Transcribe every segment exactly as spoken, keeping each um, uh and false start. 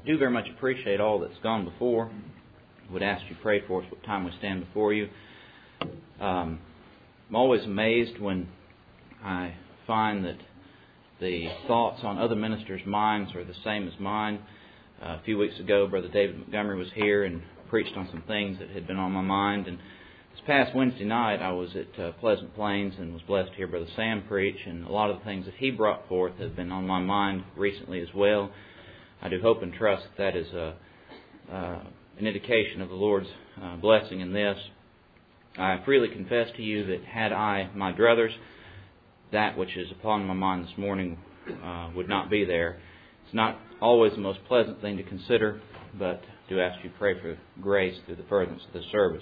do very much appreciate all that's gone before. Would ask you to pray for us what time we stand before you. Um, I'm always amazed when I find that the thoughts on other ministers' minds are the same as mine. Uh, a few weeks ago, Brother David Montgomery was here and preached on some things that had been on my mind. And this past Wednesday night, I was at uh, Pleasant Plains and was blessed to hear Brother Sam preach. And a lot of the things that he brought forth have been on my mind recently as well. I do hope and trust that that is a, uh, an indication of the Lord's uh, blessing in this. I freely confess to you that had I my druthers, that which is upon my mind this morning uh, would not be there. It's not always the most pleasant thing to consider, but do ask you to pray for grace through the furtherance of this service.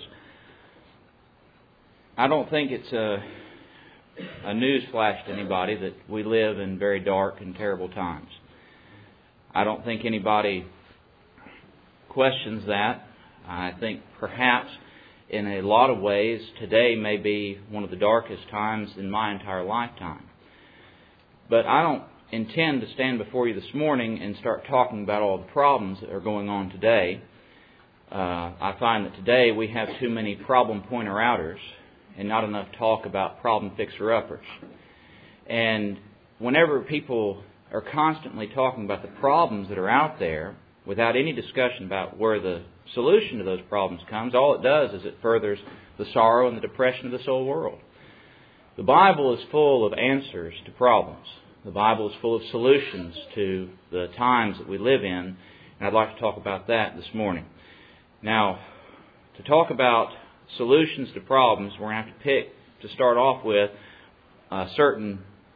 I don't think it's a, a news flash to anybody that we live in very dark and terrible times. I don't think anybody questions that. I think perhaps in a lot of ways today may be one of the darkest times in my entire lifetime. But I don't intend to stand before you this morning and start talking about all the problems that are going on today. Uh, I find that today we have too many problem pointer-outers and not enough talk about problem fixer-uppers. And whenever people are constantly talking about the problems that are out there without any discussion about where the solution to those problems comes, all it does is it furthers the sorrow and the depression of this whole world. The Bible is full of answers to problems. The Bible is full of solutions to the times that we live in, and I'd like to talk about that this morning. Now, to talk about solutions to problems, we're going to have to pick, to start off with, a certain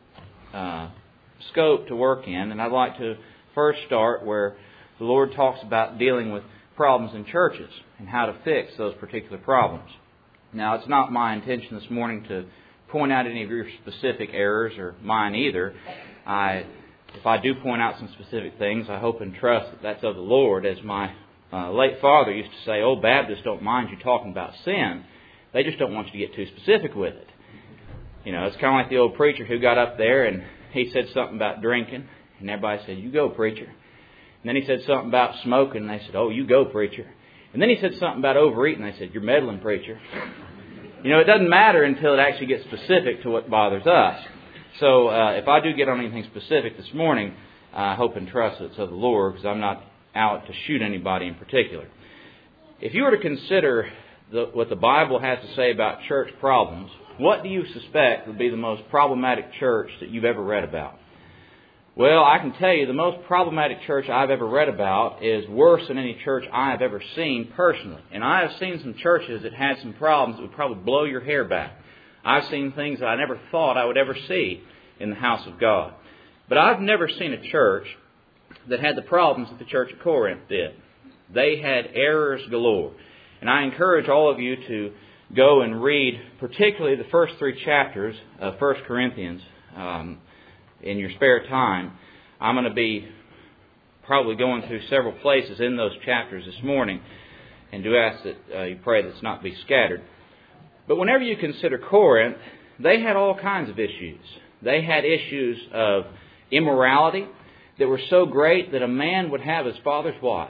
uh, scope to work in, and I'd like to first start where the Lord talks about dealing with problems in churches and how to fix those particular problems. Now, it's not my intention this morning to point out any of your specific errors, or mine either. I, if I do point out some specific things, I hope and trust that that's of the Lord. As my uh, late father used to say, "Old Baptists don't mind you talking about sin. They just don't want you to get too specific with it." You know, it's kind of like the old preacher who got up there and he said something about drinking, and everybody said, "You go, preacher." And then he said something about smoking, and they said, "Oh, you go, preacher." And then he said something about overeating, and they said, "You're meddling, preacher." You know, it doesn't matter until it actually gets specific to what bothers us. So uh, if I do get on anything specific this morning, I hope and trust that it's of the Lord, because I'm not out to shoot anybody in particular. If you were to consider the, what the Bible has to say about church problems, what do you suspect would be the most problematic church that you've ever read about? Well, I can tell you the most problematic church I've ever read about is worse than any church I have ever seen personally. And I have seen some churches that had some problems that would probably blow your hair back. I've seen things that I never thought I would ever see in the house of God. But I've never seen a church that had the problems that the church at Corinth did. They had errors galore. And I encourage all of you to go and read particularly the first three chapters of First Corinthians um, in your spare time. I'm going to be probably going through several places in those chapters this morning, and do ask that uh, you pray that it's not be scattered. But whenever you consider Corinth, they had all kinds of issues. They had issues of immorality that were so great that a man would have his father's wife.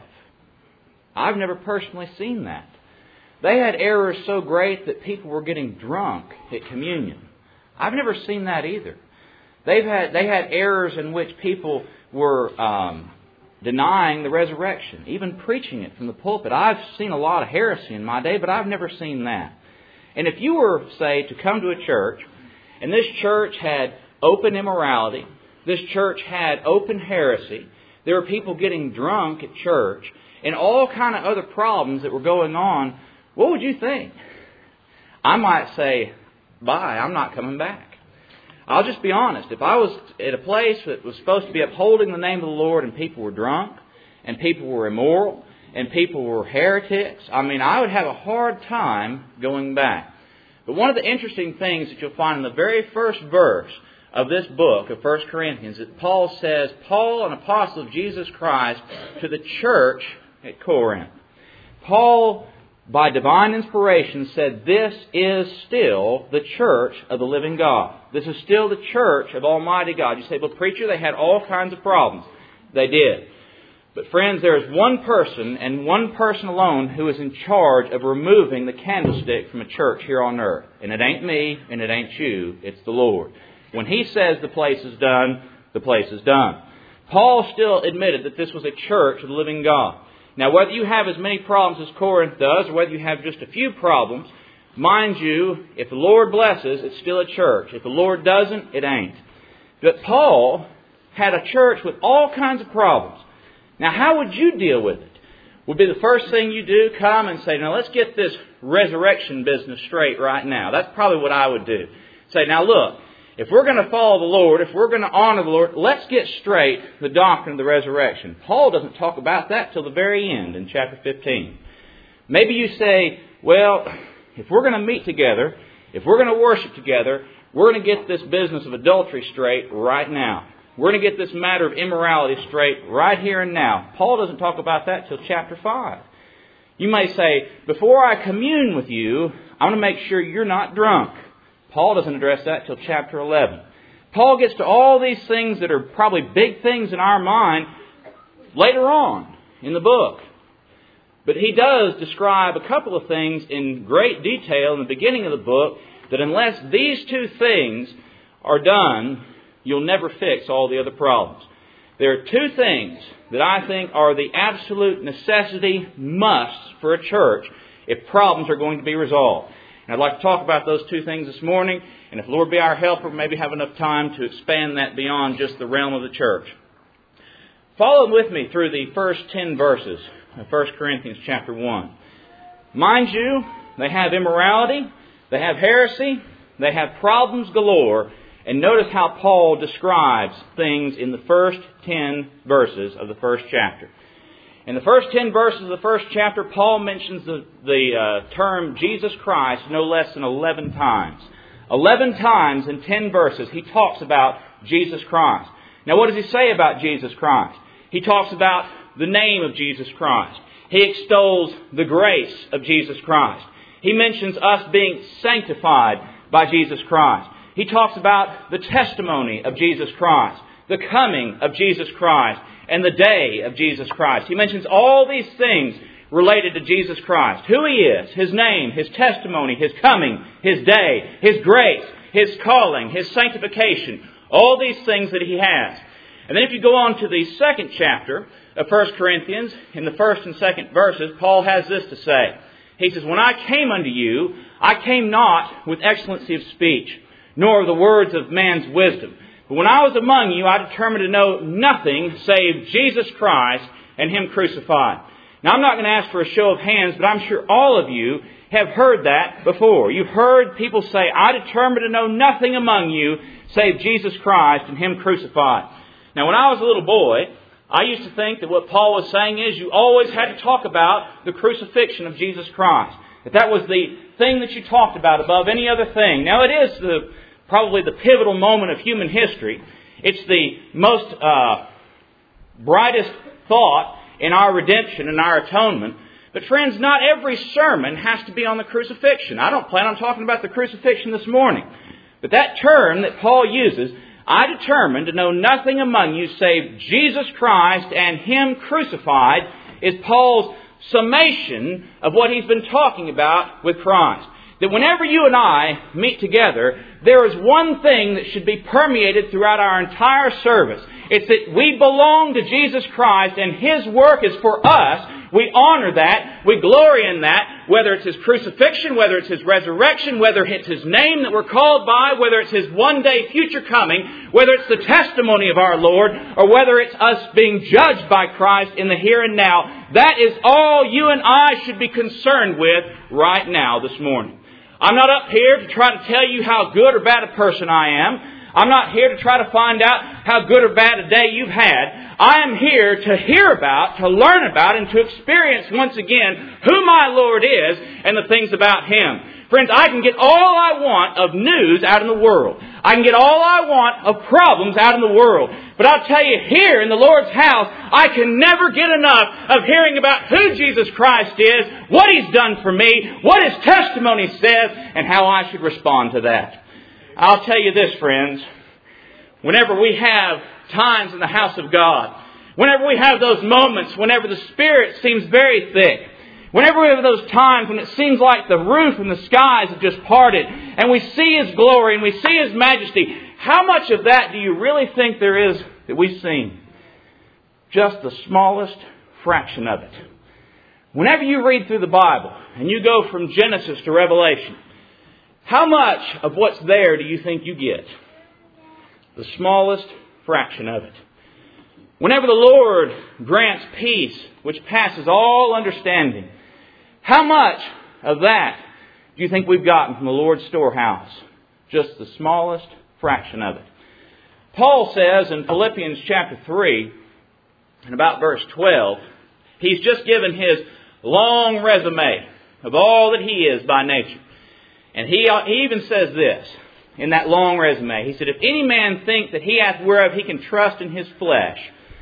I've never personally seen that. They had errors so great that people were getting drunk at communion. I've never seen that either. They've had they had errors in which people were um, denying the resurrection, even preaching it from the pulpit. I've seen a lot of heresy in my day, but I've never seen that. And if you were, say, to come to a church, and this church had open immorality, this church had open heresy, there were people getting drunk at church, and all kind of other problems that were going on, what would you think? I might say, bye, I'm not coming back. I'll just be honest. If I was at a place that was supposed to be upholding the name of the Lord and people were drunk and people were immoral and people were heretics, I mean, I would have a hard time going back. But one of the interesting things that you'll find in the very first verse of this book of First Corinthians, that Paul says, Paul, an apostle of Jesus Christ, to the church at Corinth. Paul, by divine inspiration, said, this is still the church of the living God. This is still the church of Almighty God. You say, well, preacher, they had all kinds of problems. They did. But friends, there is one person and one person alone who is in charge of removing the candlestick from a church here on earth. And it ain't me and it ain't you. It's the Lord. When He says the place is done, the place is done. Paul still admitted that this was a church of the living God. Now, whether you have as many problems as Corinth does, or whether you have just a few problems, mind you, if the Lord blesses, it's still a church. If the Lord doesn't, it ain't. But Paul had a church with all kinds of problems. Now, how would you deal with it? Would be the first thing you do, come and say, now let's get this resurrection business straight right now. That's probably what I would do. Say, now look, if we're going to follow the Lord, if we're going to honor the Lord, let's get straight the doctrine of the resurrection. Paul doesn't talk about that till the very end in chapter fifteen. Maybe you say, well, if we're going to meet together, if we're going to worship together, we're going to get this business of adultery straight right now. We're going to get this matter of immorality straight right here and now. Paul doesn't talk about that till chapter five. You may say, before I commune with you, I want to make sure you're not drunk. Paul doesn't address that till chapter eleven. Paul gets to all these things that are probably big things in our mind later on in the book. But he does describe a couple of things in great detail in the beginning of the book that unless these two things are done, you'll never fix all the other problems. There are two things that I think are the absolute necessity must for a church if problems are going to be resolved. And I'd like to talk about those two things this morning. And if the Lord be our helper, maybe have enough time to expand that beyond just the realm of the church. Follow with me through the first ten verses of First Corinthians chapter one. Mind you, they have immorality, they have heresy, they have problems galore. And notice how Paul describes things in the first ten verses of the first chapter. In the first ten verses of the first chapter, Paul mentions the, the uh, term Jesus Christ no less than eleven times. Eleven times in ten verses he talks about Jesus Christ. Now what does he say about Jesus Christ? He talks about the name of Jesus Christ. He extols the grace of Jesus Christ. He mentions us being sanctified by Jesus Christ. He talks about the testimony of Jesus Christ, the coming of Jesus Christ, and the day of Jesus Christ. He mentions all these things related to Jesus Christ. Who He is, His name, His testimony, His coming, His day, His grace, His calling, His sanctification. All these things that He has. And then if you go on to the second chapter of First Corinthians, in the first and second verses, Paul has this to say. He says, when I came unto you, I came not with excellency of speech, nor of the words of man's wisdom. But when I was among you, I determined to know nothing save Jesus Christ and Him crucified. Now, I'm not going to ask for a show of hands, but I'm sure all of you have heard that before. You've heard people say, I determined to know nothing among you save Jesus Christ and Him crucified. Now, when I was a little boy, I used to think that what Paul was saying is you always had to talk about the crucifixion of Jesus Christ. That that was the thing that you talked about above any other thing. Now, it is the probably the pivotal moment of human history. It's the most uh, brightest thought in our redemption and our atonement. But friends, not every sermon has to be on the crucifixion. I don't plan on talking about the crucifixion this morning. But that term that Paul uses, I determined to know nothing among you save Jesus Christ and Him crucified, is Paul's summation of what he's been talking about with Christ. That whenever you and I meet together, there is one thing that should be permeated throughout our entire service. It's that we belong to Jesus Christ and His work is for us. We honor that. We glory in that. Whether it's His crucifixion, whether it's His resurrection, whether it's His name that we're called by, whether it's His one day future coming, whether it's the testimony of our Lord, or whether it's us being judged by Christ in the here and now. That is all you and I should be concerned with right now this morning. I'm not up here to try to tell you how good or bad a person I am. I'm not here to try to find out how good or bad a day you've had. I am here to hear about, to learn about, and to experience once again who my Lord is and the things about Him. Friends, I can get all I want of news out in the world. I can get all I want of problems out in the world. But I'll tell you, here in the Lord's house, I can never get enough of hearing about who Jesus Christ is, what He's done for me, what His testimony says, and how I should respond to that. I'll tell you this, friends. Whenever we have times in the house of God Whenever we have those moments, whenever the Spirit seems very thick, whenever we have those times when it seems like the roof and the skies have just parted, and we see His glory and we see His majesty, how much of that do you really think there is that we've seen? Just the smallest fraction of it. Whenever you read through the Bible and you go from Genesis to Revelation, how much of what's there do you think you get? The smallest fraction of it. Whenever the Lord grants peace, which passes all understanding, how much of that do you think we've gotten from the Lord's storehouse? Just the smallest fraction of it. Paul says in Philippians chapter three, and about verse twelve, he's just given his long resume of all that he is by nature. And he, he even says this in that long resume. He said, if any man think that he hath whereof he can trust in his flesh,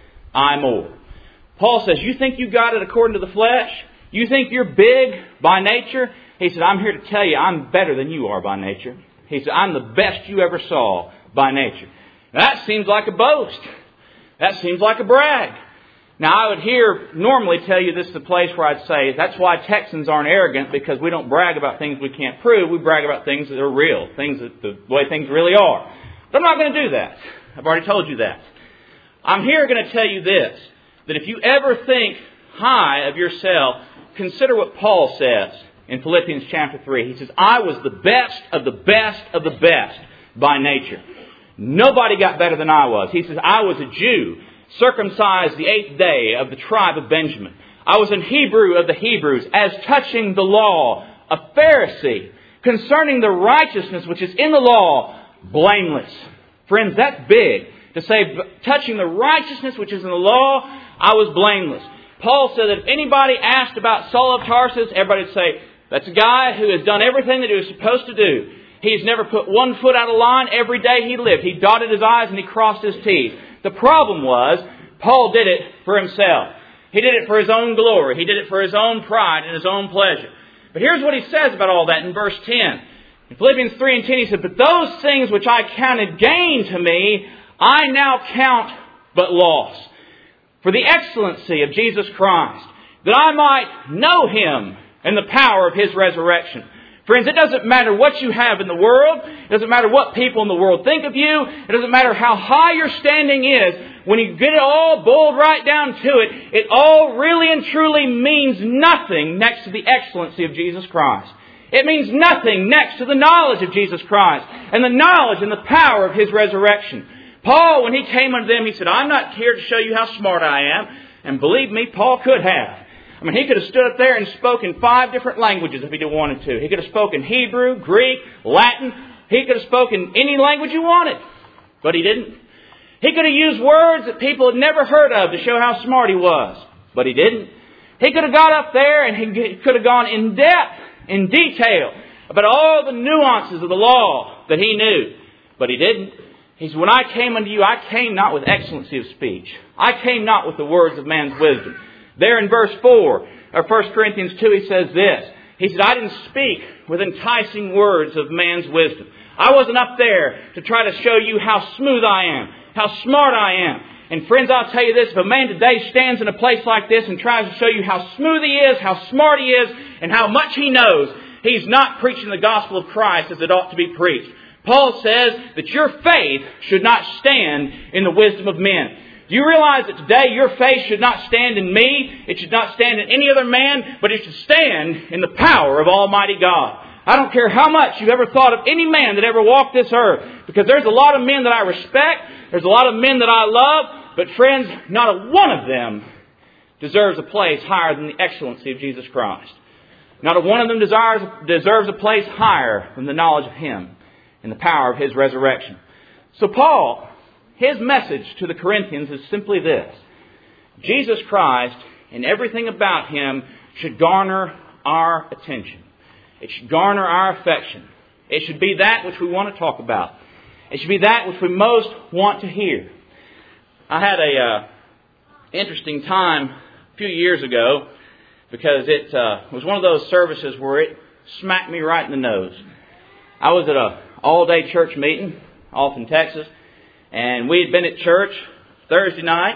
I more. Paul says, you think you got it according to the flesh? You think you're big by nature? He said, I'm here to tell you I'm better than you are by nature. He said, I'm the best you ever saw by nature. Now, that seems like a boast. That seems like a brag. Now, I would here normally tell you this is the place where I'd say that's why Texans aren't arrogant, because we don't brag about things we can't prove. We brag about things that are real, things that the way things really are. But I'm not going to do that. I've already told you that. I'm here going to tell you this, that if you ever think high of yourself, consider what Paul says in Philippians chapter three. He says, I was the best of the best of the best by nature. Nobody got better than I was. He says, I was a Jew, circumcised the eighth day, of the tribe of Benjamin. I was an Hebrew of the Hebrews, as touching the law, a Pharisee, concerning the righteousness which is in the law, blameless. Friends, that's big. To say, touching the righteousness which is in the law, I was blameless. Paul said that if anybody asked about Saul of Tarsus, everybody would say, that's a guy who has done everything that he was supposed to do. He's never put one foot out of line every day he lived. He dotted his I's and he crossed his T's. The problem was, Paul did it for himself. He did it for his own glory. He did it for his own pride and his own pleasure. But here's what he says about all that in verse ten. In Philippians three and ten he said, but those things which I counted gain to me, I now count but loss, for the excellency of Jesus Christ, that I might know Him and the power of His resurrection. Friends, it doesn't matter what you have in the world. It doesn't matter what people in the world think of you. It doesn't matter how high your standing is. When you get it all boiled right down to it, it all really and truly means nothing next to the excellency of Jesus Christ. It means nothing next to the knowledge of Jesus Christ and the knowledge and the power of His resurrection. Paul, when he came unto them, he said, I'm not here to show you how smart I am. And believe me, Paul could have. I mean, he could have stood up there and spoken five different languages if he wanted to. He could have spoken Hebrew, Greek, Latin. He could have spoken any language he wanted. But he didn't. He could have used words that people had never heard of to show how smart he was. But he didn't. He could have got up there and he could have gone in depth, in detail, about all the nuances of the law that he knew. But he didn't. He said, when I came unto you, I came not with excellency of speech. I came not with the words of man's wisdom. There in verse four, or First Corinthians two, he says this. He said, I didn't speak with enticing words of man's wisdom. I wasn't up there to try to show you how smooth I am, how smart I am. And friends, I'll tell you this, if a man today stands in a place like this and tries to show you how smooth he is, how smart he is, and how much he knows, he's not preaching the gospel of Christ as it ought to be preached. Paul says that your faith should not stand in the wisdom of men. Do you realize that today your faith should not stand in me? It should not stand in any other man, but it should stand in the power of Almighty God. I don't care how much you've ever thought of any man that ever walked this earth, because there's a lot of men that I respect, there's a lot of men that I love, but friends, not a one of them deserves a place higher than the excellency of Jesus Christ. Not a one of them desires, deserves a place higher than the knowledge of Him and the power of His resurrection. So Paul, his message to the Corinthians is simply this. Jesus Christ and everything about Him should garner our attention. It should garner our affection. It should be that which we want to talk about. It should be that which we most want to hear. I had a uh, interesting time a few years ago because it uh, was one of those services where it smacked me right in the nose. I was at a all-day church meeting off in Texas, and we had been at church Thursday night.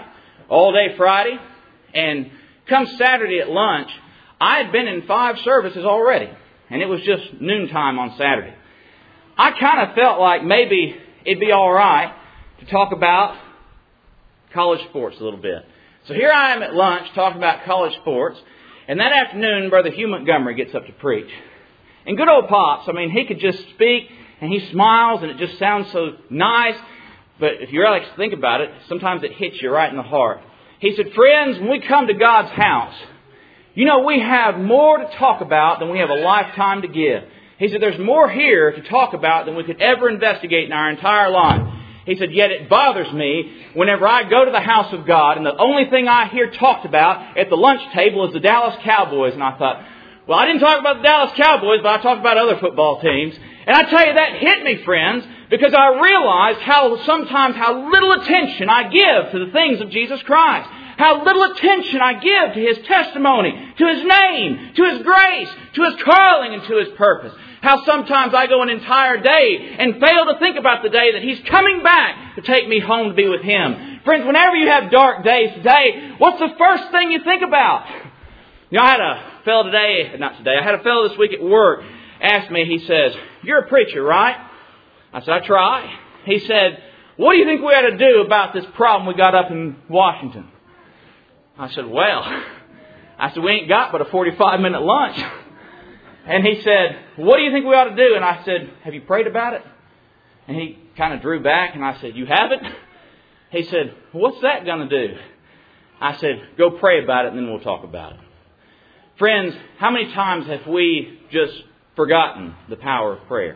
all day Friday. And come Saturday at lunch, I had been in five services already. And it was just noontime on Saturday. I kind of felt like maybe it'd be all right to talk about college sports a little bit. So here I am at lunch talking about college sports. And that afternoon, Brother Hugh Montgomery gets up to preach. And good old Pops, I mean, he could just speak and he smiles and it just sounds so nice. But if you really think about it, sometimes it hits you right in the heart. He said, friends, when we come to God's house, you know, we have more to talk about than we have a lifetime to give. He said, there's more here to talk about than we could ever investigate in our entire life. He said, yet it bothers me whenever I go to the house of God and the only thing I hear talked about at the lunch table is the Dallas Cowboys. And I thought, well, I didn't talk about the Dallas Cowboys, but I talked about other football teams. And I tell you, that hit me, friends, because I realized how sometimes how little attention I give to the things of Jesus Christ. How little attention I give to His testimony, to His name, to His grace, to His calling, and to His purpose. How sometimes I go an entire day and fail to think about the day that He's coming back to take me home to be with Him. Friends, whenever you have dark days today, what's the first thing you think about? You know, I had a fellow today, not today, I had a fellow this week at work ask me, he says, you're a preacher, right? I said, I try. He said, what do you think we ought to do about this problem we got up in Washington? I said, well, I said, we ain't got but a forty-five minute lunch. And he said, what do you think we ought to do? And I said, have you prayed about it? And he kind of drew back and I said, you haven't? He said, what's that going to do? I said, go pray about it and then we'll talk about it. Friends, how many times have we just forgotten the power of prayer?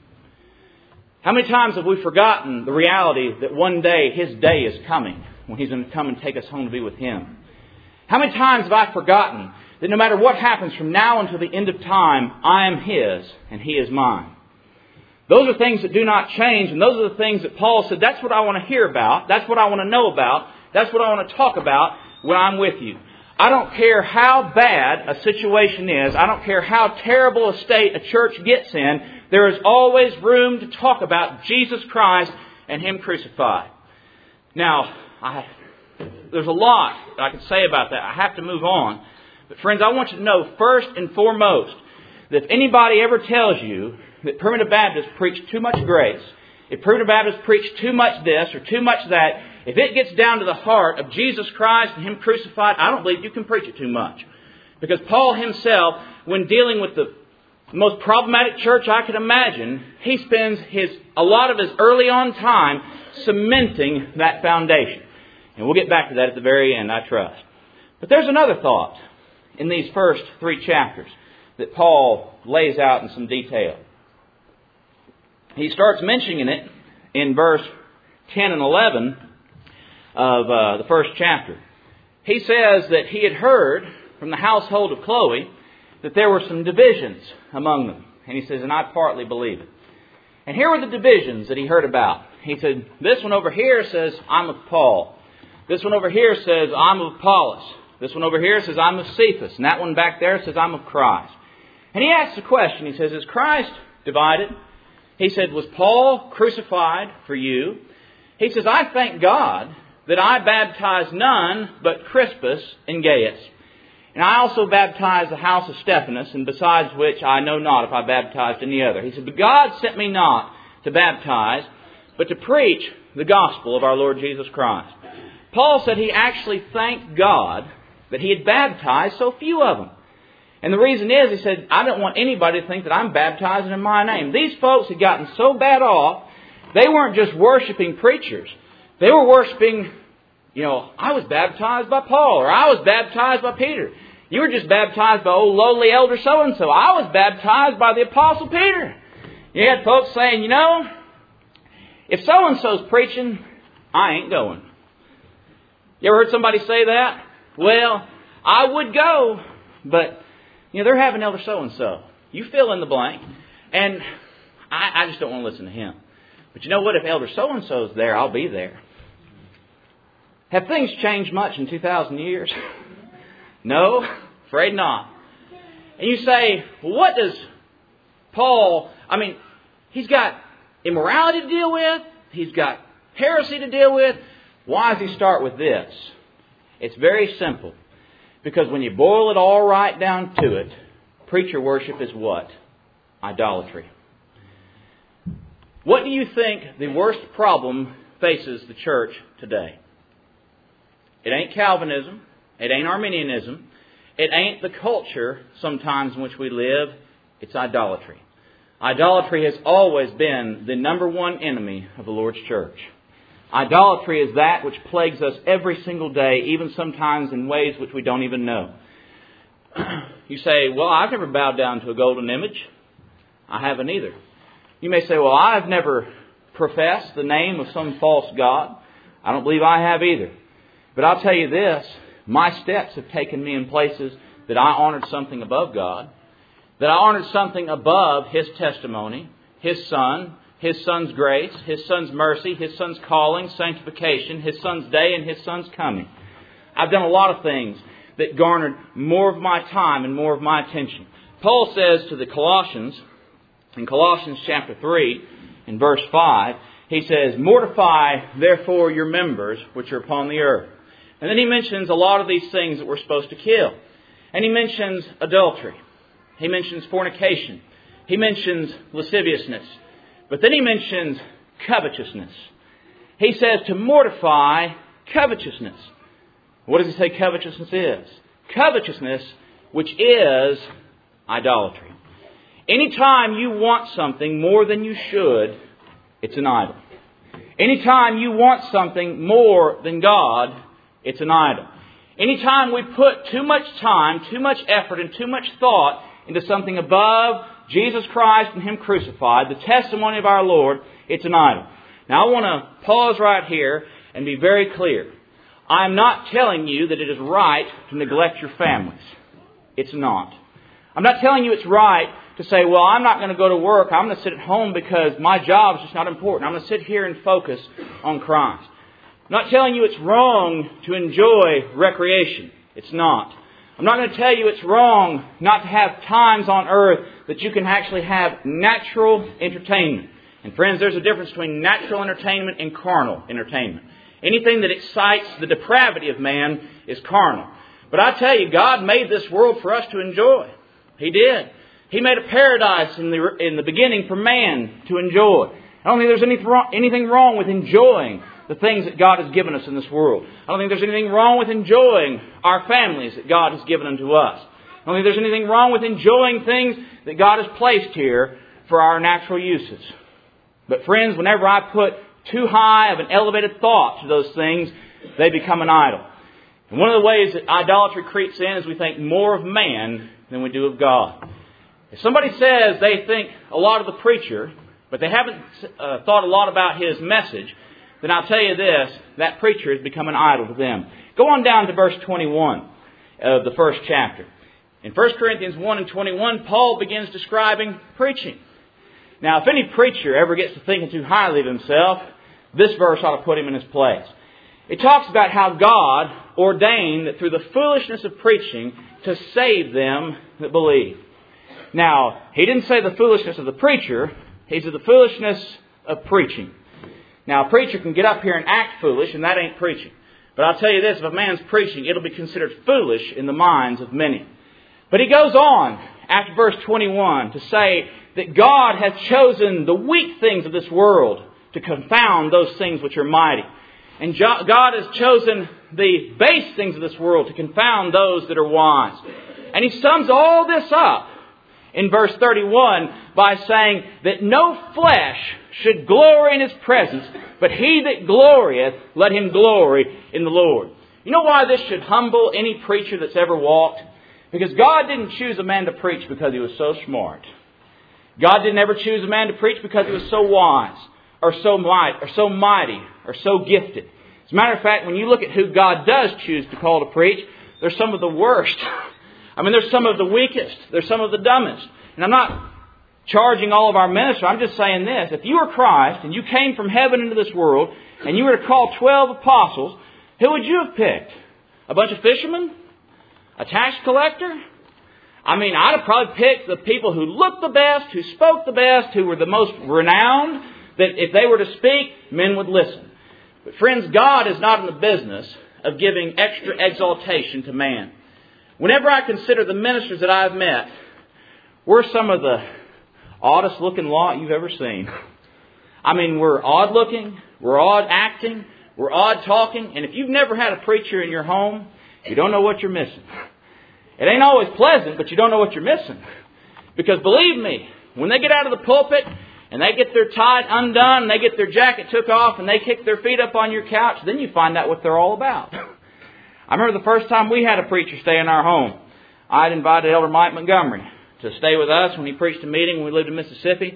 How many times have we forgotten the reality that one day His day is coming when He's going to come and take us home to be with Him? How many times have I forgotten that no matter what happens from now until the end of time, I am His and He is mine? Those are things that do not change, and those are the things that Paul said, that's what I want to hear about, that's what I want to know about, that's what I want to talk about when I'm with you. I don't care how bad a situation is, I don't care how terrible a state a church gets in, there is always room to talk about Jesus Christ and Him crucified. Now, I, there's a lot that I could say about that. I have to move on. But friends, I want you to know first and foremost that if anybody ever tells you that Primitive Baptists preach too much grace, if Primitive Baptists preach too much this or too much that, if it gets down to the heart of Jesus Christ and Him crucified, I don't believe you can preach it too much. Because Paul himself, when dealing with the most problematic church I could imagine, he spends his a lot of his early on time cementing that foundation. And we'll get back to that at the very end, I trust. But there's another thought in these first three chapters that Paul lays out in some detail. He starts mentioning it in verse ten and eleven of uh, the first chapter. He says that he had heard from the household of Chloe that there were some divisions among them. And he says, and I partly believe it. And here were the divisions that he heard about. He said, this one over here says, I'm of Paul. This one over here says, I'm of Apollos. This one over here says, I'm of Cephas. And that one back there says, I'm of Christ. And he asks a question. He says, is Christ divided? He said, was Paul crucified for you? He says, I thank God that I baptized none but Crispus and Gaius. And I also baptized the house of Stephanas, and besides which I know not if I baptized any other. He said, but God sent me not to baptize, but to preach the gospel of our Lord Jesus Christ. Paul said he actually thanked God that he had baptized so few of them. And the reason is, he said, I don't want anybody to think that I'm baptizing in my name. These folks had gotten so bad off, they weren't just worshiping preachers. They were worshiping, you know, I was baptized by Paul, or I was baptized by Peter. You were just baptized by old lowly elder so-and-so. I was baptized by the Apostle Peter. You had folks saying, you know, if so-and-so's preaching, I ain't going. You ever heard somebody say that? Well, I would go, but, you know, they're having elder so-and-so. You fill in the blank. And I, I just don't want to listen to him. But you know what? If elder so-and-so's there, I'll be there. Have things changed much in two thousand years? No, afraid not. And you say, well, what does Paul, I mean, he's got immorality to deal with. He's got heresy to deal with. Why does he start with this? It's very simple. Because when you boil it all right down to it, preacher worship is what? Idolatry. What do you think the worst problem faces the church today? It ain't Calvinism. It ain't Arminianism. It ain't the culture sometimes in which we live. It's idolatry. Idolatry has always been the number one enemy of the Lord's church. Idolatry is that which plagues us every single day, even sometimes in ways which we don't even know. You say, well, I've never bowed down to a golden image. I haven't either. You may say, well, I've never professed the name of some false god. I don't believe I have either. But I'll tell you this, my steps have taken me in places that I honored something above God, that I honored something above His testimony, His Son, His Son's grace, His Son's mercy, His Son's calling, sanctification, His Son's day, and His Son's coming. I've done a lot of things that garnered more of my time and more of my attention. Paul says to the Colossians, in Colossians chapter three, in verse five, he says, "Mortify therefore your members which are upon the earth." And then he mentions a lot of these things that we're supposed to kill. And he mentions adultery. He mentions fornication. He mentions lasciviousness. But then he mentions covetousness. He says to mortify covetousness. What does he say covetousness is? Covetousness, which is idolatry. Anytime you want something more than you should, it's an idol. Anytime you want something more than God, it's an idol. Anytime we put too much time, too much effort, and too much thought into something above Jesus Christ and Him crucified, the testimony of our Lord, it's an idol. Now I want to pause right here and be very clear. I'm not telling you that it is right to neglect your families. It's not. I'm not telling you it's right to say, well, I'm not going to go to work. I'm going to sit at home because my job is just not important. I'm going to sit here and focus on Christ. I'm not telling you it's wrong to enjoy recreation. It's not. I'm not going to tell you it's wrong not to have times on earth that you can actually have natural entertainment. And friends, there's a difference between natural entertainment and carnal entertainment. Anything that excites the depravity of man is carnal. But I tell you, God made this world for us to enjoy. He did. He made a paradise in the in the beginning for man to enjoy. I don't think there's anything wrong, anything wrong with enjoying the things that God has given us in this world. I don't think there's anything wrong with enjoying our families that God has given unto us. I don't think there's anything wrong with enjoying things that God has placed here for our natural uses. But friends, whenever I put too high of an elevated thought to those things, they become an idol. And one of the ways that idolatry creeps in is we think more of man than we do of God. If somebody says they think a lot of the preacher, but they haven't uh, thought a lot about his message, then I'll tell you this, that preacher has become an idol to them. Go on down to verse twenty-one of the first chapter. In First Corinthians one and twenty-one, Paul begins describing preaching. Now, if any preacher ever gets to thinking too highly of himself, this verse ought to put him in his place. It talks about how God ordained that through the foolishness of preaching to save them that believe. Now, he didn't say the foolishness of the preacher. He said the foolishness of preaching. Now, a preacher can get up here and act foolish, and that ain't preaching. But I'll tell you this, if a man's preaching, it'll be considered foolish in the minds of many. But he goes on, after verse twenty-one, to say that God hath chosen the weak things of this world to confound those things which are mighty. And God has chosen the base things of this world to confound those that are wise. And he sums all this up in verse thirty-one by saying that no flesh should glory in His presence, but he that glorieth, let him glory in the Lord. You know why this should humble any preacher that's ever walked? Because God didn't choose a man to preach because he was so smart. God didn't ever choose a man to preach because he was so wise, or so might, or so mighty, or so gifted. As a matter of fact, when you look at who God does choose to call to preach, they're some of the worst. I mean, they're some of the weakest. They're some of the dumbest. And I'm not charging all of our ministers. I'm just saying this. If you were Christ and you came from heaven into this world and you were to call twelve apostles, who would you have picked? A bunch of fishermen? A tax collector? I mean, I'd have probably picked the people who looked the best, who spoke the best, who were the most renowned, that if they were to speak, men would listen. But friends, God is not in the business of giving extra exaltation to man. Whenever I consider the ministers that I've met, we're some of the oddest looking lot you've ever seen. I mean, we're odd looking, we're odd acting, we're odd talking, and if you've never had a preacher in your home, you don't know what you're missing. It ain't always pleasant, but you don't know what you're missing. Because believe me, when they get out of the pulpit and they get their tie undone and they get their jacket took off and they kick their feet up on your couch, then you find out what they're all about. I remember the first time we had a preacher stay in our home. I'd invited Elder Mike Montgomery to stay with us when he preached a meeting when we lived in Mississippi.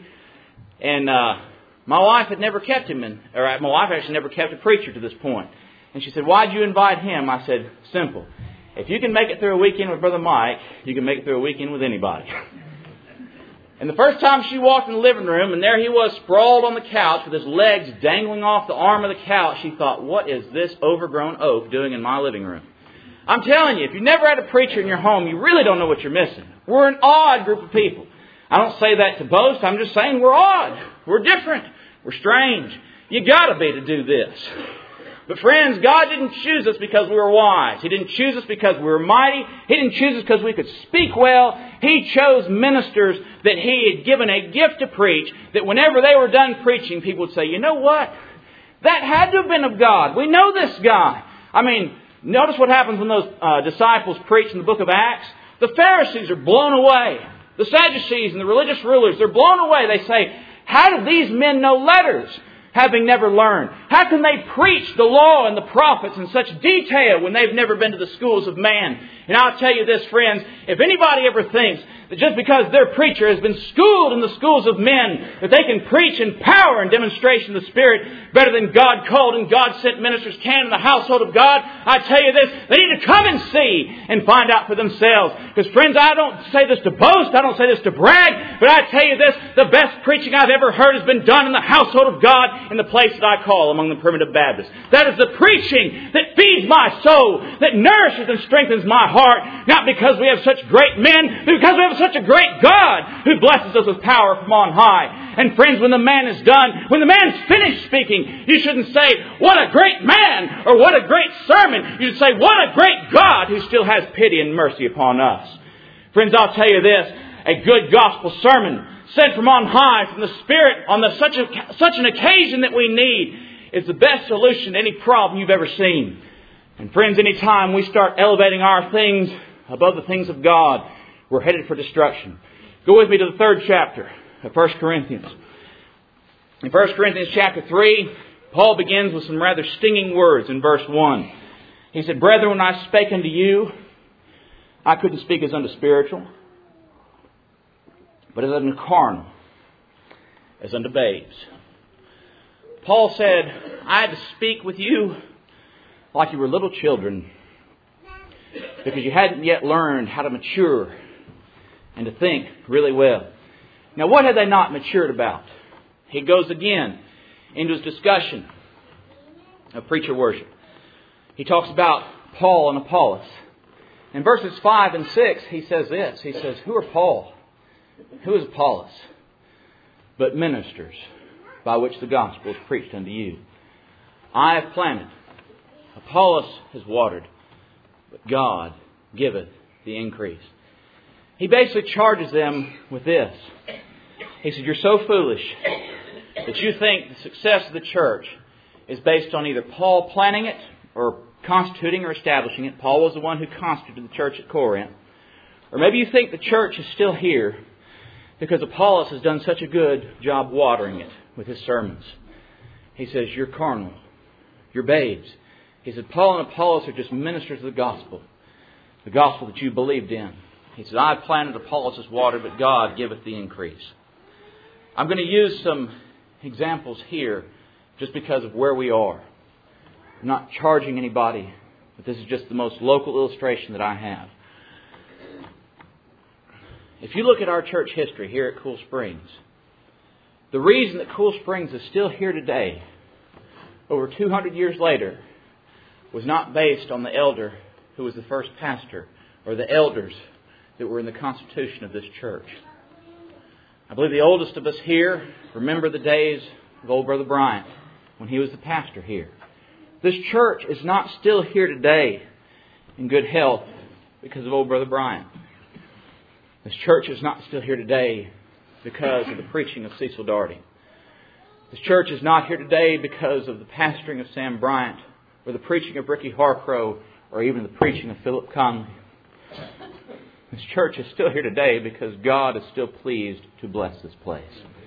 And uh, my wife had never kept him in, or my wife actually never kept a preacher to this point. And she said, "Why'd you invite him?" I said, "Simple. If you can make it through a weekend with Brother Mike, you can make it through a weekend with anybody." And the first time she walked in the living room, and there he was sprawled on the couch with his legs dangling off the arm of the couch, she thought, "What is this overgrown oaf doing in my living room?" I'm telling you, if you've never had a preacher in your home, you really don't know what you're missing. We're an odd group of people. I don't say that to boast. I'm just saying we're odd. We're different. We're strange. You got to be to do this. But friends, God didn't choose us because we were wise. He didn't choose us because we were mighty. He didn't choose us because we could speak well. He chose ministers that He had given a gift to preach, that whenever they were done preaching, people would say, "You know what? That had to have been of God. We know this guy." I mean, notice what happens when those uh, disciples preach in the book of Acts. The Pharisees are blown away. The Sadducees and the religious rulers, they're blown away. They say, "How do these men know letters, having never learned? How can they preach the law and the prophets in such detail when they've never been to the schools of man?" And I'll tell you this, friends, if anybody ever thinks that just because their preacher has been schooled in the schools of men, that they can preach in power and demonstration of the Spirit better than God called and God sent ministers can in the household of God, I tell you this, they need to come and see and find out for themselves. Because friends, I don't say this to boast, I don't say this to brag, but I tell you this, the best preaching I've ever heard has been done in the household of God in the place that I call among the primitive Baptists. That is the preaching that feeds my soul, that nourishes and strengthens my heart, not because we have such great men, but because we have such a great God who blesses us with power from on high. And friends, when the man is done, when the man's finished speaking, you shouldn't say, "What a great man," or "What a great sermon." You should say, "What a great God who still has pity and mercy upon us." Friends, I'll tell you this, a good gospel sermon sent from on high, from the Spirit, on the, such, a, such an occasion that we need, is the best solution to any problem you've ever seen. And friends, any time we start elevating our things above the things of God, we're headed for destruction. Go with me to the third chapter of First Corinthians. In First Corinthians chapter three, Paul begins with some rather stinging words in verse one. He said, "Brethren, when I spake unto you, I couldn't speak as unto spiritual, but as unto carnal, as unto babes." Paul said, I had to speak with you like you were little children, because you hadn't yet learned how to mature and to think really well. Now, what had they not matured about? He goes again into his discussion of preacher worship. He talks about Paul and Apollos. In verses five and six, he says this. He says, "Who are Paul? Who is Apollos? But ministers by which the gospel is preached unto you. I have planted, Apollos has watered, but God giveth the increase." He basically charges them with this. He said, "You're so foolish that you think the success of the church is based on either Paul planning it or constituting or establishing it." Paul was the one who constituted the church at Corinth. Or maybe you think the church is still here because Apollos has done such a good job watering it with his sermons. He says, "You're carnal. You're babes." He said, "Paul and Apollos are just ministers of the gospel. The gospel that you believed in." He said, "I planted, Apollos has watered, but God giveth the increase." I'm going to use some examples here just because of where we are. I'm not charging anybody, but this is just the most local illustration that I have. If you look at our church history here at Cool Springs, the reason that Cool Springs is still here today, over two hundred years later, was not based on the elder who was the first pastor or the elders that were in the constitution of this church. I believe the oldest of us here remember the days of old Brother Bryant when he was the pastor here. this church is not still here today in good health because of old Brother Bryant. This church is not still here today because of the preaching of Cecil Darty. This church is not here today because of the pastoring of Sam Bryant, or the preaching of Ricky Harcrow, or even the preaching of Philip Conley. This church is still here today because God is still pleased to bless this place.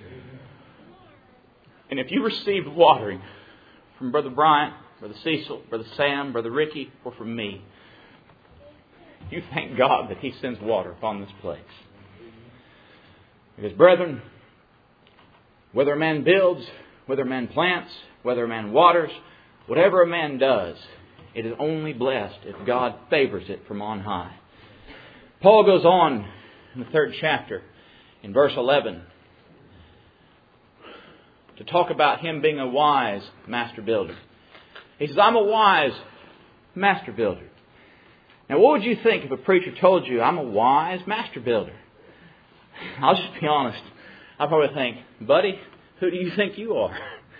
And if you received watering from Brother Bryant, Brother Cecil, Brother Sam, Brother Ricky, or from me, you thank God that He sends water upon this place. Because, brethren, whether a man builds, whether a man plants, whether a man waters, whatever a man does, it is only blessed if God favors it from on high. Paul goes on in the third chapter, in verse eleven, to talk about him being a wise master builder. He says, I'm a wise master builder. Now, what would you think if a preacher told you, I'm a wise master builder? I'll just be honest. I'd probably think, buddy, who do you think you are?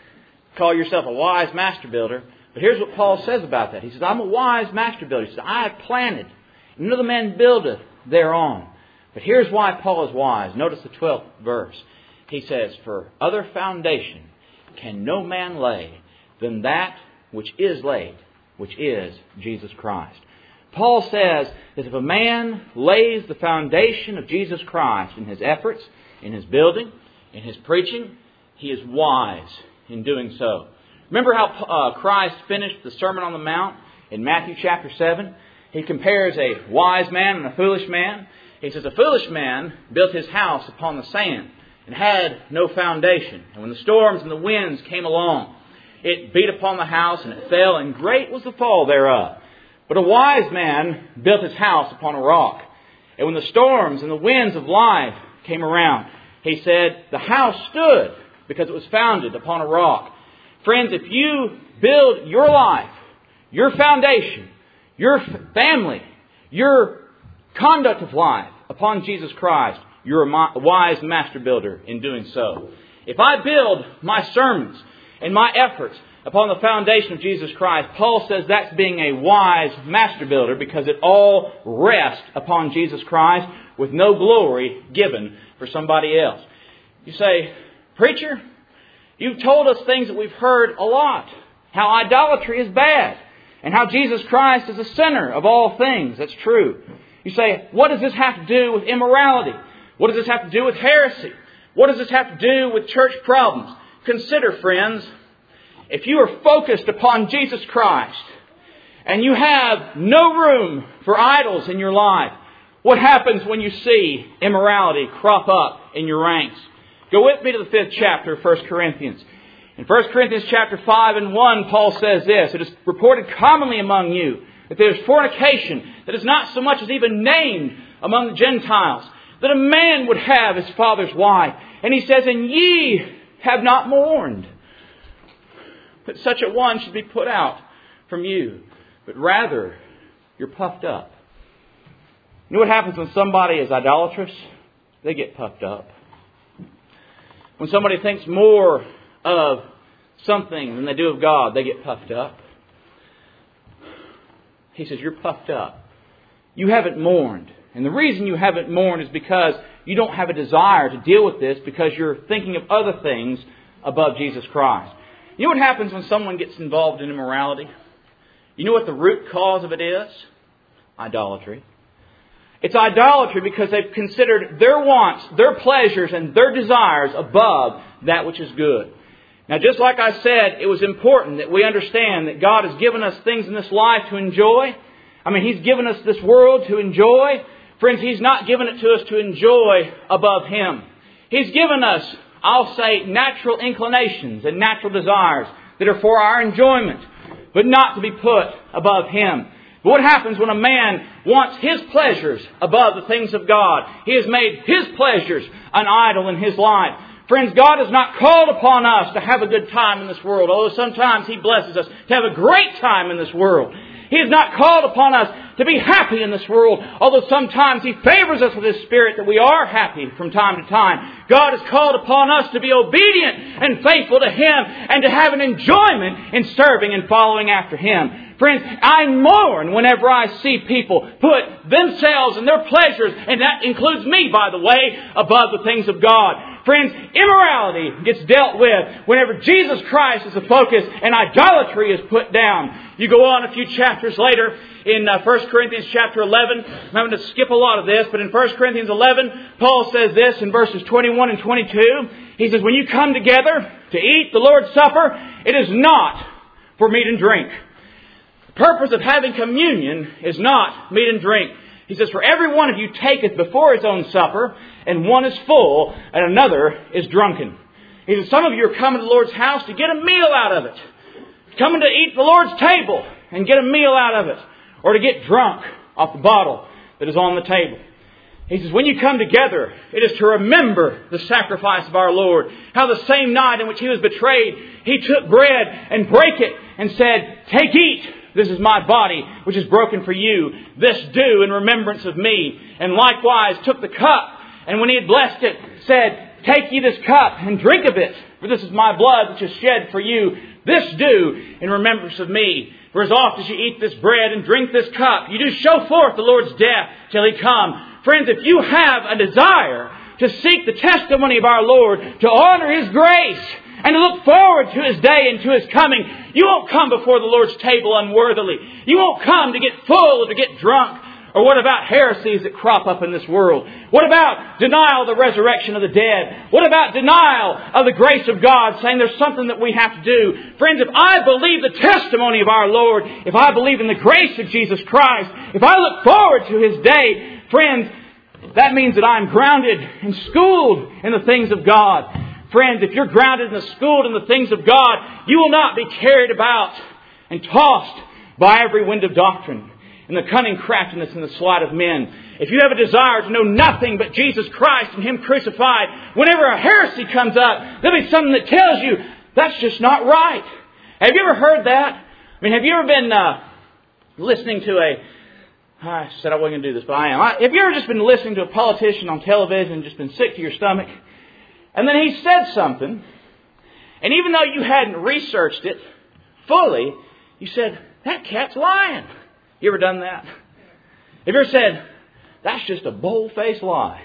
Call yourself a wise master builder. But here's what Paul says about that. He says, I'm a wise master builder. He says, I have planted, and another man buildeth thereon. But here's why Paul is wise. Notice the twelfth verse. He says, for other foundation can no man lay than that which is laid, which is Jesus Christ. Paul says that if a man lays the foundation of Jesus Christ in his efforts, in his building, in his preaching, he is wise in doing so. Remember how uh, Christ finished the Sermon on the Mount in Matthew chapter seven? He compares a wise man and a foolish man. He says, a foolish man built his house upon the sand and had no foundation. And when the storms and the winds came along, it beat upon the house and it fell, and great was the fall thereof. But a wise man built his house upon a rock. And when the storms and the winds of life came around, he said, the house stood because it was founded upon a rock. Friends, if you build your life, your foundation, your family, your conduct of life upon Jesus Christ, you're a wise master builder in doing so. If I build my sermons and my efforts upon the foundation of Jesus Christ, Paul says that's being a wise master builder because it all rests upon Jesus Christ with no glory given for somebody else. You say, preacher, you've told us things that we've heard a lot. How idolatry is bad. And how Jesus Christ is the center of all things. That's true. You say, what does this have to do with immorality? What does this have to do with heresy? What does this have to do with church problems? Consider, friends, if you are focused upon Jesus Christ and you have no room for idols in your life, what happens when you see immorality crop up in your ranks? Go with me to the fifth chapter of First Corinthians. In First Corinthians chapter five and one, Paul says this, it is reported commonly among you that there is fornication that is not so much as even named among the Gentiles, that a man would have his father's wife. And he says, and ye have not mourned that such a one should be put out from you, but rather you're puffed up. You know what happens when somebody is idolatrous? They get puffed up. When somebody thinks more of something than they do of God, they get puffed up. He says, you're puffed up. You haven't mourned. And the reason you haven't mourned is because you don't have a desire to deal with this because you're thinking of other things above Jesus Christ. You know what happens when someone gets involved in immorality? You know what the root cause of it is? Idolatry. It's idolatry because they've considered their wants, their pleasures, and their desires above that which is good. Now, just like I said, it was important that we understand that God has given us things in this life to enjoy. I mean, He's given us this world to enjoy. Friends, He's not given it to us to enjoy above Him. He's given us, I'll say, natural inclinations and natural desires that are for our enjoyment, but not to be put above Him. But what happens when a man wants his pleasures above the things of God? He has made his pleasures an idol in his life. Friends, God has not called upon us to have a good time in this world, although sometimes He blesses us to have a great time in this world. He has not called upon us to be happy in this world, although sometimes He favors us with His Spirit that we are happy from time to time. God has called upon us to be obedient and faithful to Him and to have an enjoyment in serving and following after Him. Friends, I mourn whenever I see people put themselves and their pleasures, and that includes me, by the way, above the things of God. Friends, immorality gets dealt with whenever Jesus Christ is the focus and idolatry is put down. You go on a few chapters later in uh, First Corinthians chapter eleven. I'm having to skip a lot of this, but in First Corinthians eleven, Paul says this in verses twenty-one and twenty-two. He says, when you come together to eat the Lord's Supper, it is not for meat and drink. The purpose of having communion is not meat and drink. He says, for every one of you taketh before his own supper, and one is full, and another is drunken. He says, some of you are coming to the Lord's house to get a meal out of it. Coming to eat the Lord's table and get a meal out of it. Or to get drunk off the bottle that is on the table. He says, when you come together, it is to remember the sacrifice of our Lord. How the same night in which He was betrayed, He took bread and brake it and said, take, eat. This is my body, which is broken for you. This do in remembrance of me. And likewise took the cup, and when He had blessed it, said, take ye this cup and drink of it. For this is my blood, which is shed for you. This do in remembrance of me. For as oft as you eat this bread and drink this cup, you do show forth the Lord's death till He come. Friends, if you have a desire to seek the testimony of our Lord, to honor His grace, and to look forward to His day and to His coming, you won't come before the Lord's table unworthily. You won't come to get full or to get drunk. Or what about heresies that crop up in this world? What about denial of the resurrection of the dead? What about denial of the grace of God, saying there's something that we have to do? Friends, if I believe the testimony of our Lord, if I believe in the grace of Jesus Christ, if I look forward to His day, friends, that means that I'm grounded and schooled in the things of God. Friends, if you're grounded and schooled in the things of God, you will not be carried about and tossed by every wind of doctrine and the cunning craftiness and the sleight of men. If you have a desire to know nothing but Jesus Christ and Him crucified, whenever a heresy comes up, there'll be something that tells you that's just not right. Have you ever heard that? I mean, have you ever been uh, listening to a... I said I wasn't going to do this, but I am. Have you ever just been listening to a politician on television and just been sick to your stomach? And then he said something, and even though you hadn't researched it fully, you said, that cat's lying. You ever done that? Have you ever said, that's just a bold-faced lie?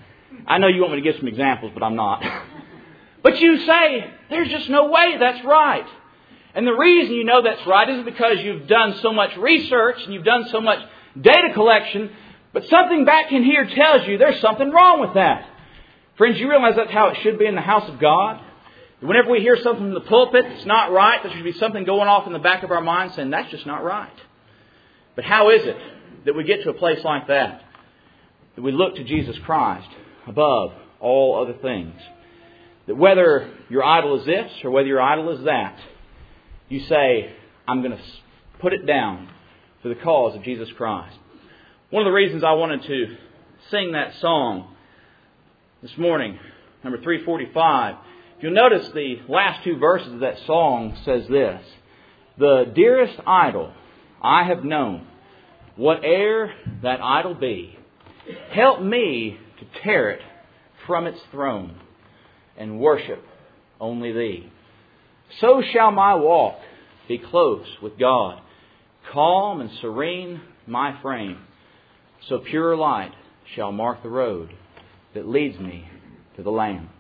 I know you want me to give some examples, but I'm not. But you say, there's just no way that's right. And the reason you know that's right is because you've done so much research and you've done so much data collection, but something back in here tells you there's something wrong with that. Friends, you realize that's how it should be in the house of God? Whenever we hear something from the pulpit that's not right, there should be something going off in the back of our mind saying, that's just not right. But how is it that we get to a place like that? That we look to Jesus Christ above all other things? That whether your idol is this or whether your idol is that, you say, I'm going to put it down for the cause of Jesus Christ. One of the reasons I wanted to sing that song this morning, number three forty-five, if you'll notice the last two verses of that song says this: the dearest idol I have known, whate'er that idol be, help me to tear it from its throne and worship only Thee. So shall my walk be close with God, calm and serene my frame. So pure light shall mark the road that leads me to the Lamb.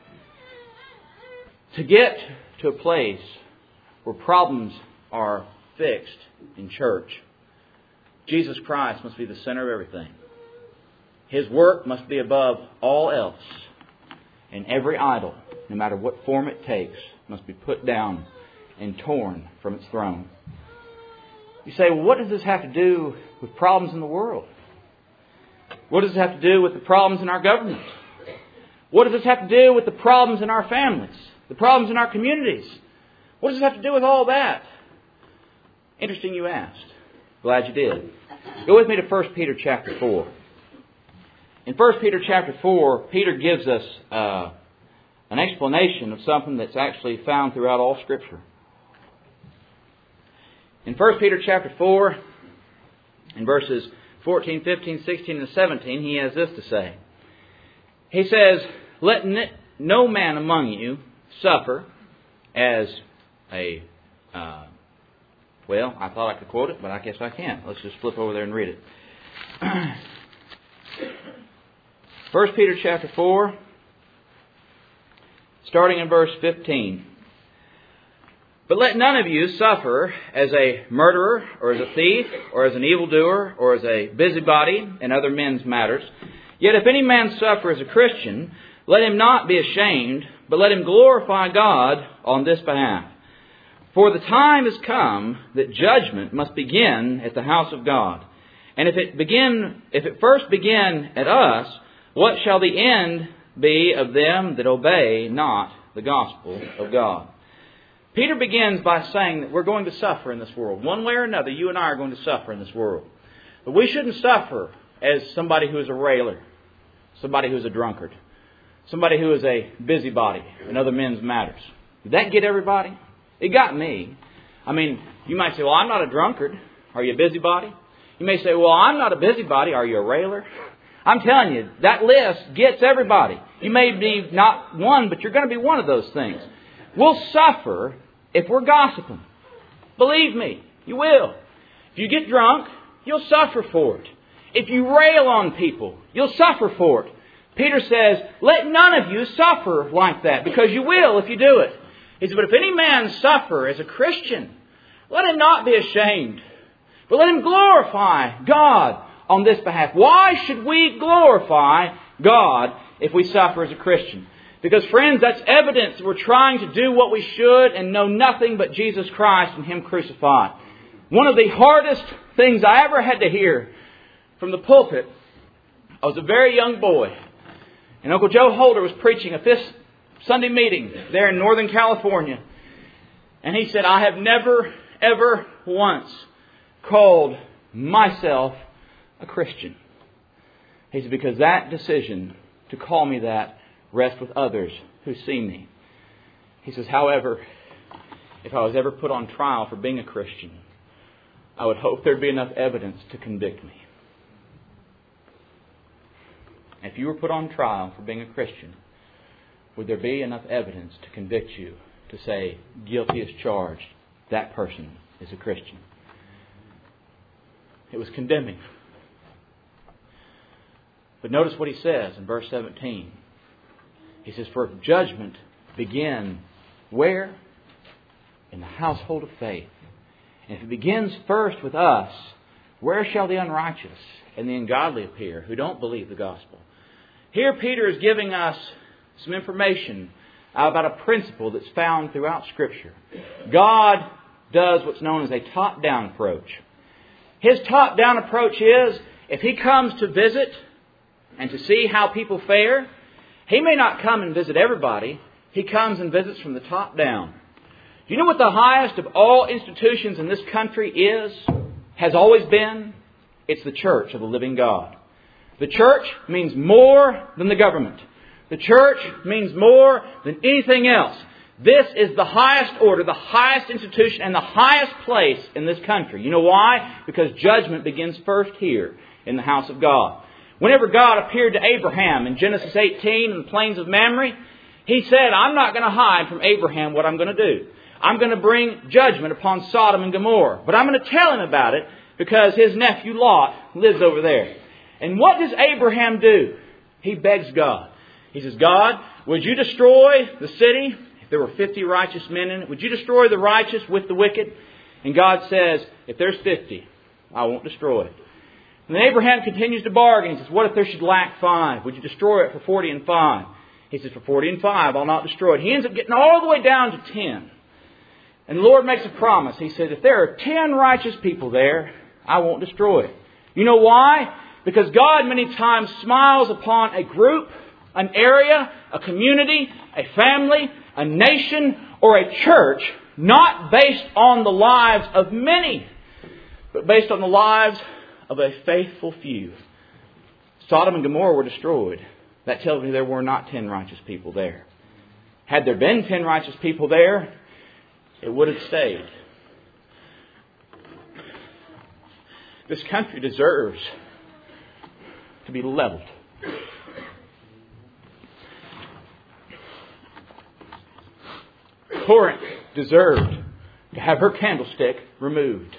To get to a place where problems are fixed in church, Jesus Christ must be the center of everything. His work must be above all else. And every idol, no matter what form it takes, must be put down and torn from its throne. You say, well, what does this have to do with problems in the world? What does this have to do with the problems in our government? What does this have to do with the problems in our families? The problems in our communities? What does this have to do with all that? Interesting you asked. Glad you did. Go with me to First Peter chapter four. In First Peter chapter four, Peter gives us uh, an explanation of something that's actually found throughout all Scripture. In First Peter chapter four, in verses fourteen, fifteen, sixteen, and seventeen, he has this to say. He says, "Let no man among you suffer as a..." Uh, well, I thought I could quote it, but I guess I can't. Let's just flip over there and read it. First Peter chapter four, starting in verse fifteen. "But let none of you suffer as a murderer, or as a thief, or as an evildoer, or as a busybody in other men's matters. Yet if any man suffer as a Christian, let him not be ashamed, but let him glorify God on this behalf. For the time has come that judgment must begin at the house of God. And if it begin, if it first begin at us, what shall the end be of them that obey not the gospel of God?" Peter begins by saying that we're going to suffer in this world. One way or another, you and I are going to suffer in this world. But we shouldn't suffer as somebody who is a railer, somebody who is a drunkard, somebody who is a busybody in other men's matters. Did that get everybody? It got me. I mean, you might say, "Well, I'm not a drunkard. Are you a busybody?" You may say, "Well, I'm not a busybody. Are you a railer?" I'm telling you, that list gets everybody. You may be not one, but you're going to be one of those things. We'll suffer if we're gossiping. Believe me, you will. If you get drunk, you'll suffer for it. If you rail on people, you'll suffer for it. Peter says, let none of you suffer like that, because you will if you do it. He said, but if any man suffer as a Christian, let him not be ashamed, but let him glorify God on this behalf. Why should we glorify God if we suffer as a Christian? Because, friends, that's evidence that we're trying to do what we should and know nothing but Jesus Christ and Him crucified. One of the hardest things I ever had to hear from the pulpit, I was a very young boy, and Uncle Joe Holder was preaching at this Sunday meeting there in Northern California. And he said, I have never, ever once called myself a Christian. He said, because that decision to call me that rests with others who see me. He says, however, if I was ever put on trial for being a Christian, I would hope there'd be enough evidence to convict me. If you were put on trial for being a Christian, would there be enough evidence to convict you to say, guilty as charged, that person is a Christian? It was condemning. But notice what he says in verse seventeen. He says, for judgment begin where? In the household of faith. And if it begins first with us, where shall the unrighteous and the ungodly appear who don't believe the gospel? Here Peter is giving us some information about a principle that's found throughout Scripture. God does what's known as a top-down approach. His top-down approach is, if He comes to visit and to see how people fare, He may not come and visit everybody. He comes and visits from the top down. Do you know what the highest of all institutions in this country is? Has always been? It's the church of the living God. The church means more than the government. The church means more than anything else. This is the highest order, the highest institution, and the highest place in this country. You know why? Because judgment begins first here in the house of God. Whenever God appeared to Abraham in Genesis eighteen in the plains of Mamre, He said, I'm not going to hide from Abraham what I'm going to do. I'm going to bring judgment upon Sodom and Gomorrah. But I'm going to tell him about it because his nephew Lot lives over there. And what does Abraham do? He begs God. He says, God, would you destroy the city? If there were fifty righteous men in it, would you destroy the righteous with the wicked? And God says, if there's fifty, I won't destroy it. And then Abraham continues to bargain. He says, what if there should lack five? Would you destroy it for forty and five? He says, for forty and five, I'll not destroy it. He ends up getting all the way down to ten. And the Lord makes a promise. He says, if there are ten righteous people there, I won't destroy it. You know why? Because God many times smiles upon a group, an area, a community, a family, a nation, or a church, not based on the lives of many, but based on the lives of a faithful few. Sodom and Gomorrah were destroyed. That tells me there were not ten righteous people there. Had there been ten righteous people there, it would have stayed. This country deserves to be leveled. Corinth deserved to have her candlestick removed.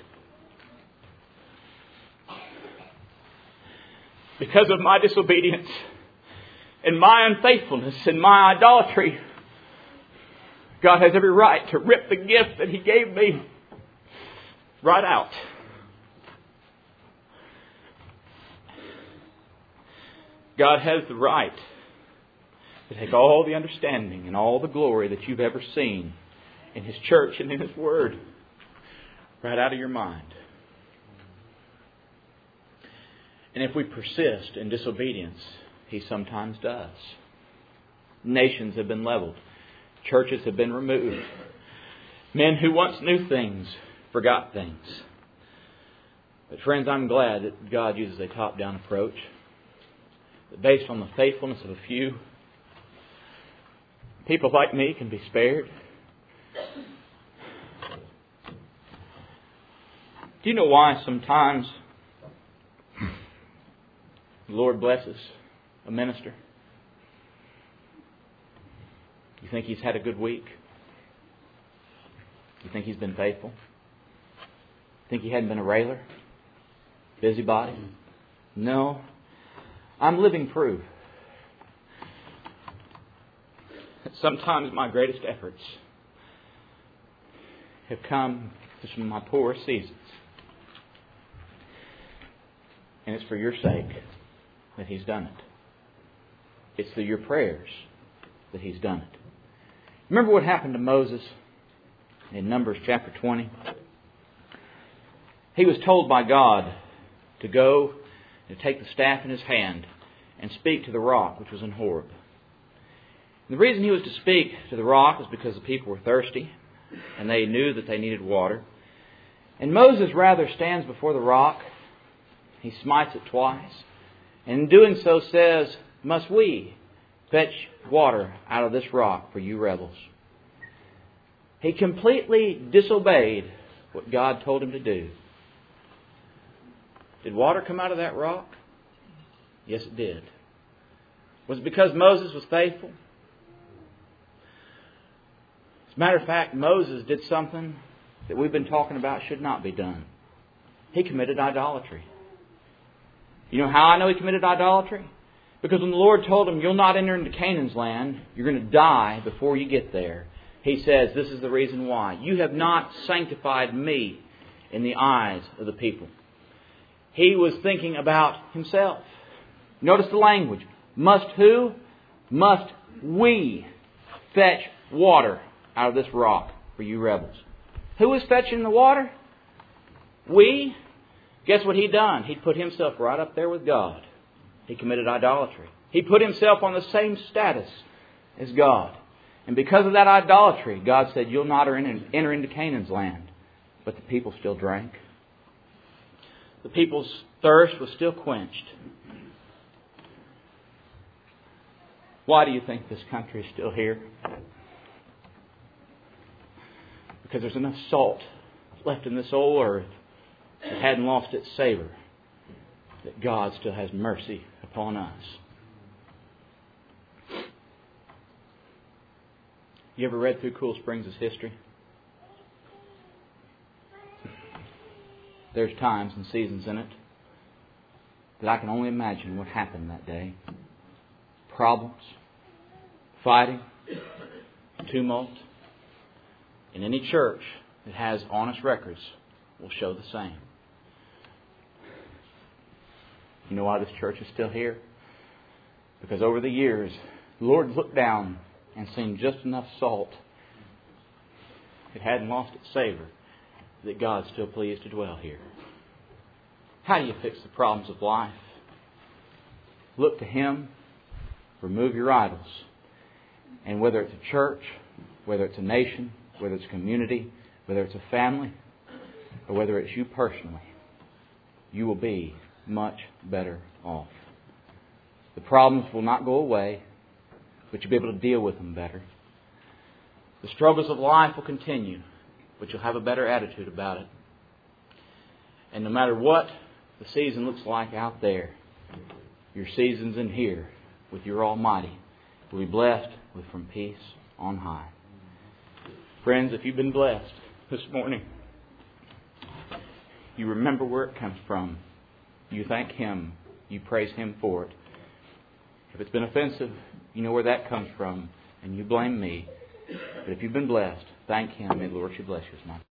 Because of my disobedience and my unfaithfulness and my idolatry, God has every right to rip the gift that He gave me right out. God has the right to take all the understanding and all the glory that you've ever seen in His church and in His Word right out of your mind. And if we persist in disobedience, He sometimes does. Nations have been leveled. Churches have been removed. Men who once knew things forgot things. But friends, I'm glad that God uses a top-down approach. That based on the faithfulness of a few, people like me can be spared. Do you know why sometimes the Lord blesses a minister? You think he's had a good week? You think he's been faithful? Think he hadn't been a railer? Busybody? No. I'm living proof that sometimes my greatest efforts have come from my poorest seasons. And it's for your sake that He's done it. It's through your prayers that He's done it. Remember what happened to Moses in Numbers chapter twenty? He was told by God to go and take the staff in his hand and speak to the rock which was in Horeb. And the reason he was to speak to the rock was because the people were thirsty and they knew that they needed water. And Moses rather stands before the rock. He smites it twice. And in doing so says, "Must we fetch water out of this rock for you rebels?" He completely disobeyed what God told him to do. Did water come out of that rock? Yes, it did. Was it because Moses was faithful? As a matter of fact, Moses did something that we've been talking about should not be done. He committed idolatry. You know how I know he committed idolatry? Because when the Lord told him, "You'll not enter into Canaan's land, you're going to die before you get there," He says, "This is the reason why. You have not sanctified me in the eyes of the people." He was thinking about himself. Notice the language. Must who? Must we fetch water out of this rock for you rebels? Who was fetching the water? We. Guess what he done? He put himself right up there with God. He committed idolatry. He put himself on the same status as God. And because of that idolatry, God said, "You'll not enter into Canaan's land." But the people still drank. The people's thirst was still quenched. Why do you think this country is still here? Because there's enough salt left in this old earth that hadn't lost its savor, that God still has mercy upon us. You ever read through Cool Springs' history? There's times and seasons in it that I can only imagine what happened that day. Problems, fighting, tumult. And any church that has honest records will show the same. You know why this church is still here? Because over the years, the Lord looked down and seen just enough salt. It hadn't lost its savor, that God's still pleased to dwell here. How do you fix the problems of life? Look to Him. Remove your idols. And whether it's a church, whether it's a nation, whether it's a community, whether it's a family, or whether it's you personally, you will be much better off. The problems will not go away, but you'll be able to deal with them better. The struggles of life will continue, but you'll have a better attitude about it. And no matter what the season looks like out there, your season's in here with your Almighty. Will be blessed with from peace on high. Friends, if you've been blessed this morning, you remember where it comes from. You thank Him. You praise Him for it. If it's been offensive, you know where that comes from, and you blame me. But if you've been blessed, thank Him. May the Lord should bless you.